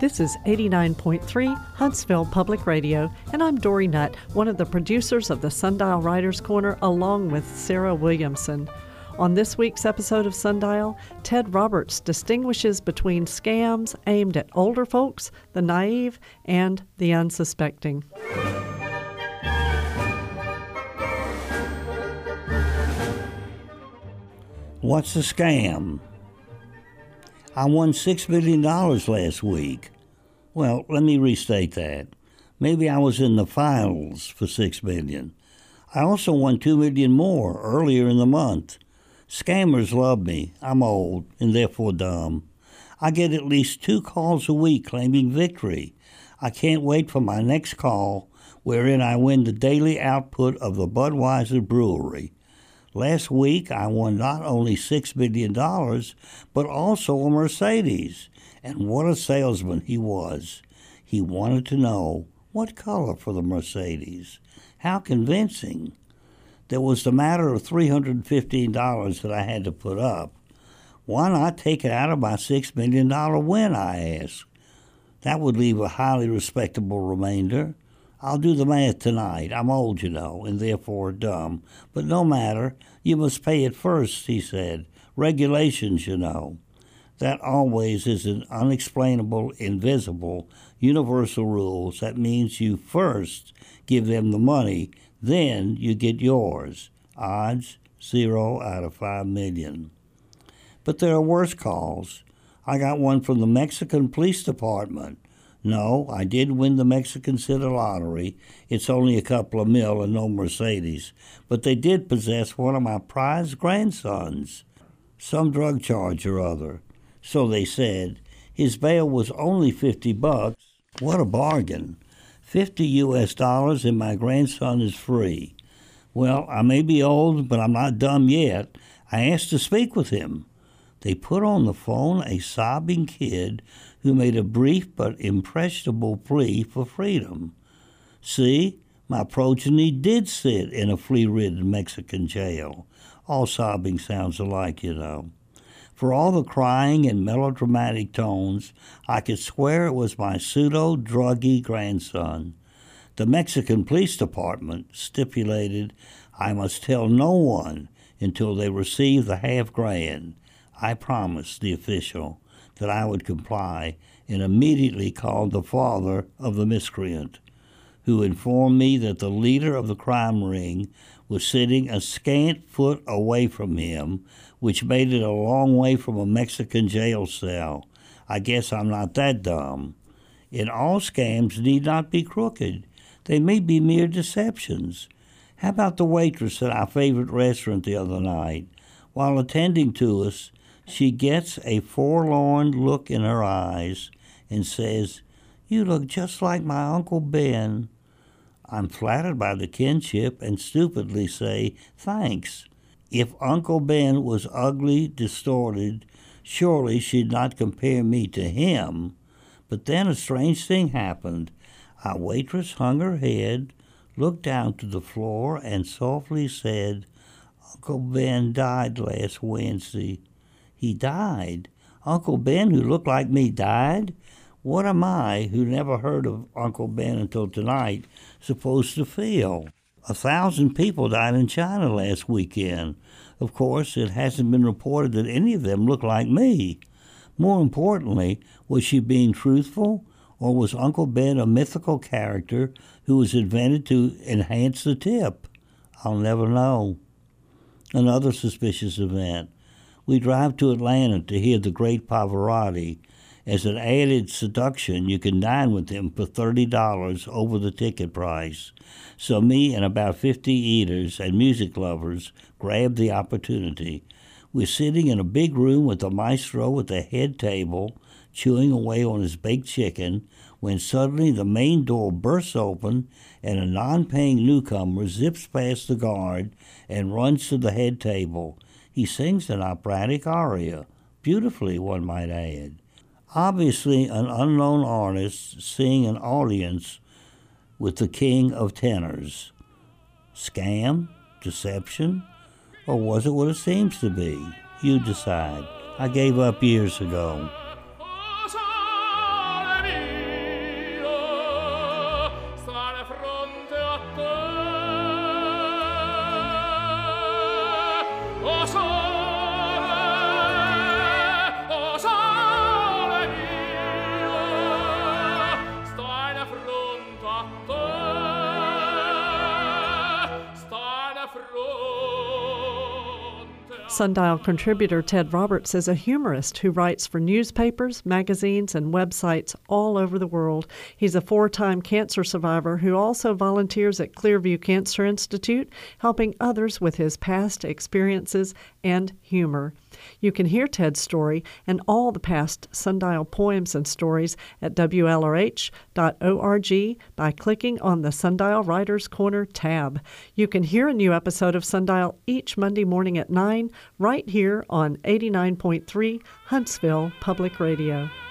This is 89.3 Huntsville Public Radio, and I'm Dory Nutt, one of the producers of the Sundial Writers Corner, along with Sarah Williamson. On this week's episode of Sundial, Ted Roberts distinguishes between scams aimed at older folks, the naive, and the unsuspecting. What's a scam? I won $6 million last week. Well, let me restate that. Maybe I was in the finals for $6 million. I also won $2 million more earlier in the month. Scammers love me. I'm old and therefore dumb. I get at least 2 calls a week claiming victory. I can't wait for my next call, wherein I win the daily output of the Budweiser Brewery. Last week, I won not only $6 million, but also a Mercedes. And what a salesman he was. He wanted to know what color for the Mercedes. How convincing. There was the matter of $315 that I had to put up. Why not take it out of my $6 million win, I asked. That would leave a highly respectable remainder. I'll do the math tonight. I'm old, you know, and therefore dumb. But no matter. You must pay it first, he said. Regulations, you know. That always is an unexplainable, invisible, universal rule. That means you first give them the money, then you get yours. Odds, 0 out of 5 million. But there are worse calls. I got one from the Mexican Police Department. No, I did win the Mexican City Lottery. It's only a couple of mil and no Mercedes. But they did possess one of my prized grandsons. Some drug charge or other. So they said. His bail was only $50. What a bargain. $50 US and my grandson is free. Well, I may be old, but I'm not dumb yet. I asked to speak with him. They put on the phone a sobbing kid who made a brief but impressionable plea for freedom. See, my progeny did sit in a flea-ridden Mexican jail. All sobbing sounds alike, you know. For all the crying and melodramatic tones, I could swear it was my pseudo-druggy grandson. The Mexican Police Department stipulated I must tell no one until they received the $500,000. I promised the official that I would comply and immediately called the father of the miscreant, who informed me that the leader of the crime ring was sitting a scant foot away from him, which made it a long way from a Mexican jail cell. I guess I'm not that dumb. And all scams need not be crooked. They may be mere deceptions. How about the waitress at our favorite restaurant the other night? While attending to us, she gets a forlorn look in her eyes and says, "You look just like my Uncle Ben." I'm flattered by the kinship and stupidly say, "Thanks." If Uncle Ben was ugly, distorted, surely she'd not compare me to him. But then a strange thing happened. Our waitress hung her head, looked down to the floor, and softly said, "Uncle Ben died last Wednesday." He died? Uncle Ben, who looked like me, died? What am I, who never heard of Uncle Ben until tonight, supposed to feel? 1,000 people died in China last weekend. Of course, it hasn't been reported that any of them look like me. More importantly, was she being truthful, or was Uncle Ben a mythical character who was invented to enhance the tip? I'll never know. Another suspicious event. We drive to Atlanta to hear the great Pavarotti. As an added seduction, you can dine with him for $30 over the ticket price. So me and about 50 eaters and music lovers grabbed the opportunity. We're sitting in a big room with the maestro at the head table, chewing away on his baked chicken, when suddenly the main door bursts open and a non-paying newcomer zips past the guard and runs to the head table. He sings an operatic aria, beautifully, one might add. Obviously an unknown artist seeing an audience with the king of tenors. Scam? Deception? Or was it what it seems to be? You decide. I gave up years ago. Sundial contributor Ted Roberts is a humorist who writes for newspapers, magazines, and websites all over the world. He's a 4-time cancer survivor who also volunteers at Clearview Cancer Institute, helping others with his past experiences and humor. You can hear Ted's story and all the past Sundial poems and stories at WLRH.org by clicking on the Sundial Writers Corner tab. You can hear a new episode of Sundial each Monday morning at 9 right here on 89.3 Huntsville Public Radio.